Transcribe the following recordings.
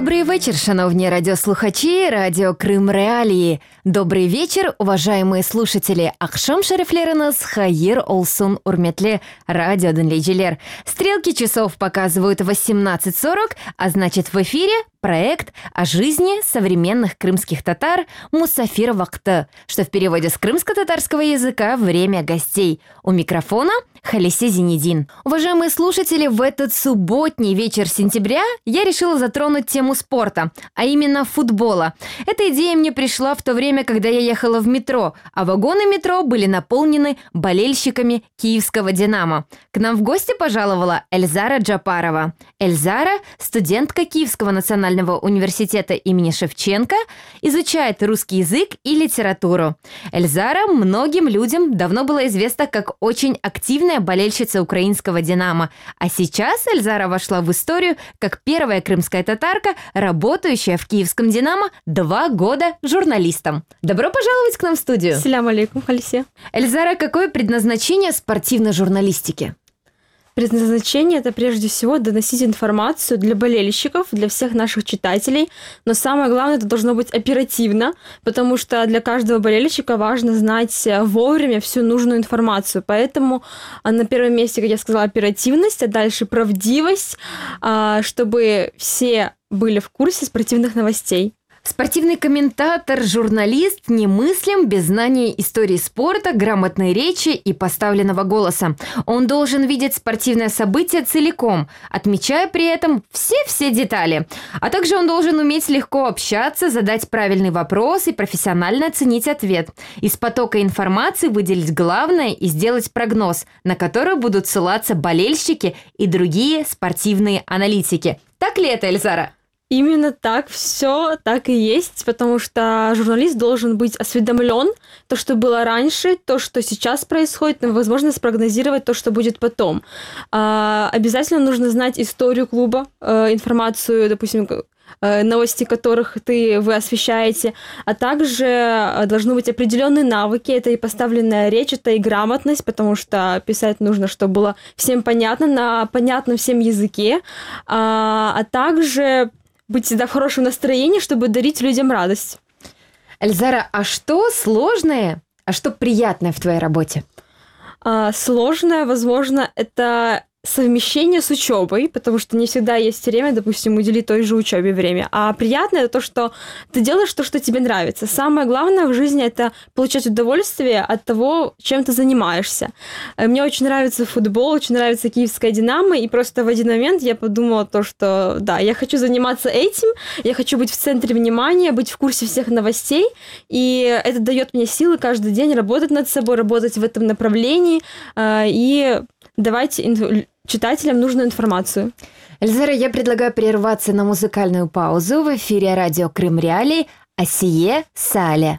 Добрий вечір, шановні радиослухачи, радио Крым Реалии. Добрый вечер, уважаемые слушатели. Акшам шерифлеринас хайыр олсун урметле радио дынлейчилер. Стрелки часов показывают 18:40, а значит в эфире проект о жизни современных крымских татар «Мусафир вакты», что в переводе с крымско-татарского языка «Время гостей». У микрофона Халисе Зинедин. Уважаемые слушатели, в этот субботний вечер сентября я решила затронуть тему спорта, а именно футбола. Эта идея мне пришла в то время, когда я ехала в метро, а вагоны метро были наполнены болельщиками киевского «Динамо». К нам в гости пожаловала Эльзара Джапарова. Эльзара – студентка Киевского национального университета имени Шевченко, изучает русский язык и литературу. Эльзара многим людям давно была известна как очень активная болельщица украинского «Динамо», а сейчас Эльзара вошла в историю как первая крымская татарка, работающая в киевском «Динамо» 2 года журналистом. Добро пожаловать к нам в студию. Ассаляму алейкум, Халисе. Эльзара, какое предназначение спортивной журналистики? Предназначение – это прежде всего доносить информацию для болельщиков, для всех наших читателей. Но самое главное, это должно быть оперативно, потому что для каждого болельщика важно знать вовремя всю нужную информацию. Поэтому на первом месте, как я сказала, оперативность, а дальше правдивость, чтобы все были в курсе спортивных новостей. Спортивный комментатор, журналист немыслим без знания истории спорта, грамотной речи и поставленного голоса. Он должен видеть спортивное событие целиком, отмечая при этом все детали. А также он должен уметь легко общаться, задать правильный вопрос и профессионально оценить ответ. Из потока информации выделить главное и сделать прогноз, на который будут ссылаться болельщики и другие спортивные аналитики. Так ли это, Эльзара? Именно так, все так и есть, потому что журналист должен быть осведомлен, то, что было раньше, то, что сейчас происходит, и, возможно, спрогнозировать то, что будет потом. Обязательно нужно знать историю клуба, информацию, допустим, новости которых вы освещаете, а также должны быть определенные навыки, это и поставленная речь, это и грамотность, потому что писать нужно, чтобы было всем понятно, на понятном всем языке, а также быть всегда в хорошем настроении, чтобы дарить людям радость. Эльзара, а что сложное, а что приятное в твоей работе? Сложное, возможно, это совмещение с учебой, потому что не всегда есть время, допустим, уделить той же учебе время. А приятное это то, что ты делаешь то, что тебе нравится. Самое главное в жизни это получать удовольствие от того, чем ты занимаешься. Мне очень нравится футбол, очень нравится киевская «Динамо», и просто в один момент я подумала то, что да, я хочу заниматься этим, я хочу быть в центре внимания, быть в курсе всех новостей, и это дает мне силы каждый день работать над собой, работать в этом направлении и давать читателям нужную информацию. Эльзара, я предлагаю прерваться на музыкальную паузу в эфире радио Крым Реалии «Асие Сале».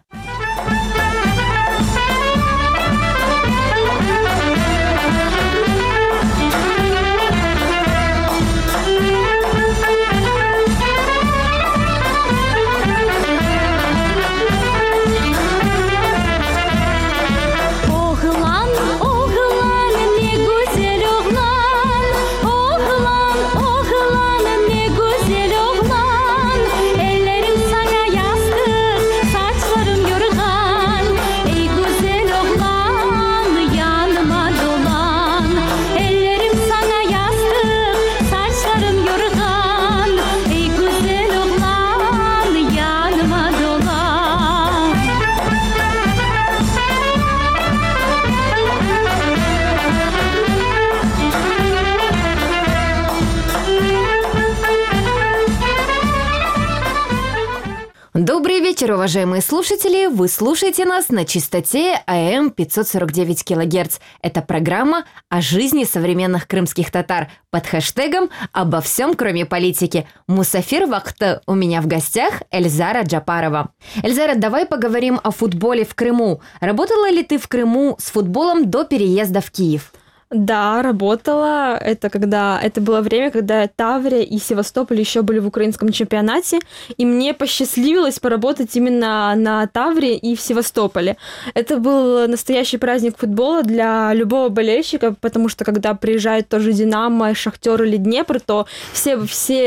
Добрый вечер, уважаемые слушатели! Вы слушаете нас на частоте АМ 549 кГц. Это программа о жизни современных крымских татар под хэштегом «Обо всем, кроме политики». Мусафир вакты. У меня в гостях Эльзара Джапарова. Эльзара, давай поговорим о футболе в Крыму. Работала ли ты в Крыму с футболом до переезда в Киев? Да, работала. Это было время, когда Таврия и Севастополь еще были в украинском чемпионате, и мне посчастливилось поработать именно на Таврии и в Севастополе. Это был настоящий праздник футбола для любого болельщика, потому что когда приезжает тоже «Динамо», «Шахтер» или «Днепр», то все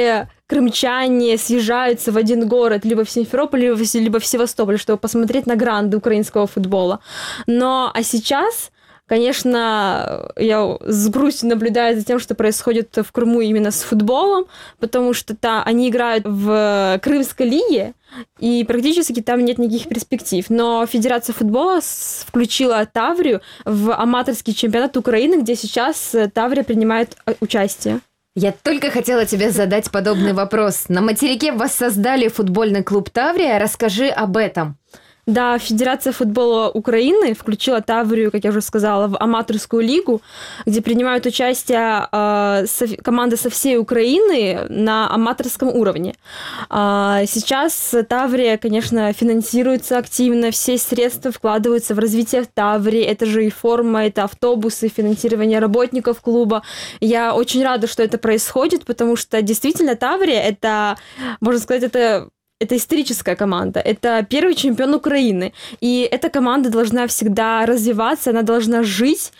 крымчане съезжаются в один город, либо в Симферополь, либо в Севастополь, чтобы посмотреть на гранды украинского футбола. А сейчас, конечно, я с грустью наблюдаю за тем, что происходит в Крыму именно с футболом, потому что они играют в Крымской лиге, и практически там нет никаких перспектив. Но Федерация футбола включила Таврию в аматорский чемпионат Украины, где сейчас Таврия принимает участие. Я только хотела тебе задать подобный вопрос. На материке воссоздали футбольный клуб «Таврия». Расскажи об этом. Да, Федерация футбола Украины включила Таврию, как я уже сказала, в аматорскую лигу, где принимают участие команды со всей Украины на аматорском уровне. Сейчас Таврия, конечно, финансируется активно, все средства вкладываются в развитие Таврии. Это же и форма, это автобусы, финансирование работников клуба. Я очень рада, что это происходит, потому что действительно Таврия, это, можно сказать, это историческая команда, это первый чемпион Украины. И эта команда должна всегда развиваться, она должна жить,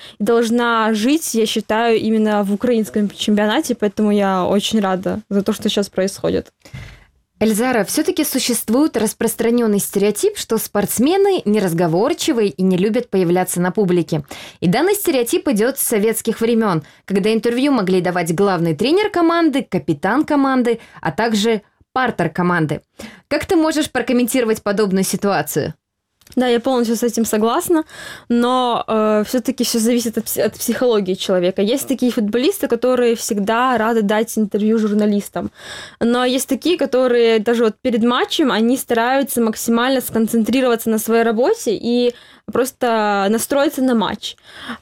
я считаю, именно в украинском чемпионате, поэтому я очень рада за то, что сейчас происходит. Эльзара, все-таки существует распространенный стереотип, что спортсмены неразговорчивые и не любят появляться на публике. И данный стереотип идет с советских времен, когда интервью могли давать главный тренер команды, капитан команды, а также партер команды. Как ты можешь прокомментировать подобную ситуацию? Да, я полностью с этим согласна, но все-таки все зависит от психологии человека. Есть такие футболисты, которые всегда рады дать интервью журналистам, но есть такие, которые даже перед матчем, они стараются максимально сконцентрироваться на своей работе и просто настроиться на матч.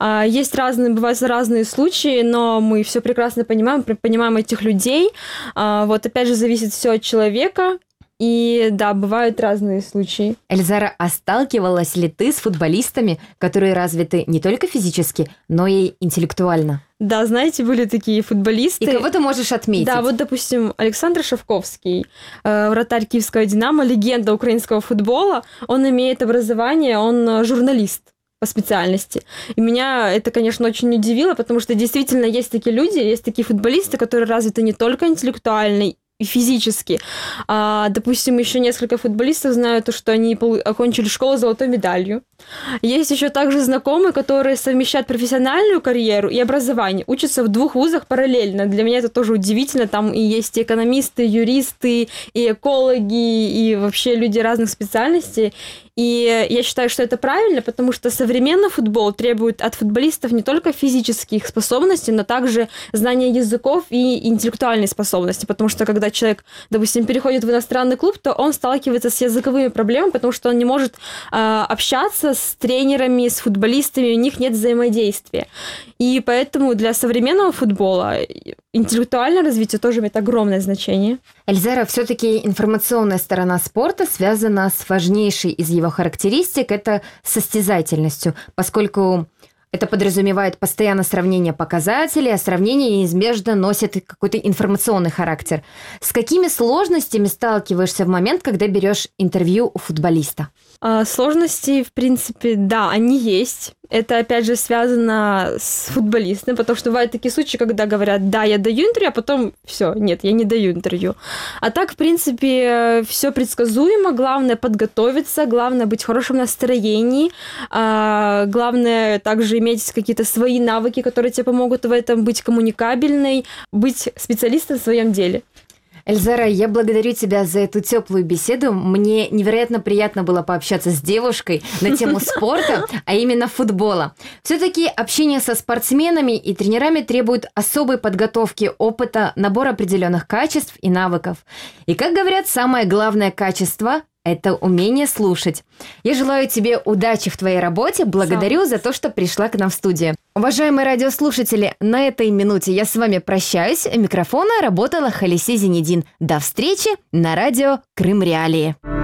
Бывают разные случаи, но мы все прекрасно понимаем этих людей. Опять же, зависит все от человека. И да, бывают разные случаи. Эльзара, а сталкивалась ли ты с футболистами, которые развиты не только физически, но и интеллектуально? Да, знаете, были такие футболисты. И кого ты можешь отметить? Да, допустим, Александр Шавковский, вратарь киевского «Динамо», легенда украинского футбола. Он имеет образование, он журналист по специальности. И меня это, конечно, очень удивило, потому что действительно есть такие люди, есть такие футболисты, которые развиты не только интеллектуально и физически. Допустим, еще несколько футболистов знаю, что они окончили школу с золотой медалью. Есть еще также знакомые, которые совмещают профессиональную карьеру и образование, учатся в 2 вузах параллельно. Для меня это тоже удивительно. Там и есть и экономисты, юристы, и экологи, и вообще люди разных специальностей. И я считаю, что это правильно, потому что современный футбол требует от футболистов не только физических способностей, но также знания языков и интеллектуальной способности. Потому что когда человек, допустим, переходит в иностранный клуб, то он сталкивается с языковыми проблемами, потому что он не может общаться с тренерами, с футболистами, у них нет взаимодействия. И поэтому для современного футбола интеллектуальное развитие тоже имеет огромное значение. Эльзара, все-таки информационная сторона спорта связана с важнейшей из его характеристик – это состязательностью, поскольку это подразумевает постоянное сравнение показателей, а сравнение неизбежно носит какой-то информационный характер. С какими сложностями сталкиваешься в момент, когда берешь интервью у футболиста? Сложности, в принципе, да, они есть. Это, опять же, связано с футболистом, потому что бывают такие случаи, когда говорят, да, я даю интервью, а потом все, нет, я не даю интервью. А так, в принципе, все предсказуемо, главное подготовиться, главное быть в хорошем настроении, главное также иметь какие-то свои навыки, которые тебе помогут в этом, быть коммуникабельной, быть специалистом в своем деле. Эльзара, я благодарю тебя за эту теплую беседу. Мне невероятно приятно было пообщаться с девушкой на тему спорта, а именно футбола. Все-таки общение со спортсменами и тренерами требует особой подготовки, опыта, набора определенных качеств и навыков. И, как говорят, самое главное качество – это умение слушать. Я желаю тебе удачи в твоей работе. Благодарю за то, что пришла к нам в студию. Уважаемые радиослушатели, на этой минуте я с вами прощаюсь. У микрофона работала Халиси Зенедин. До встречи на радио Крым Реалии.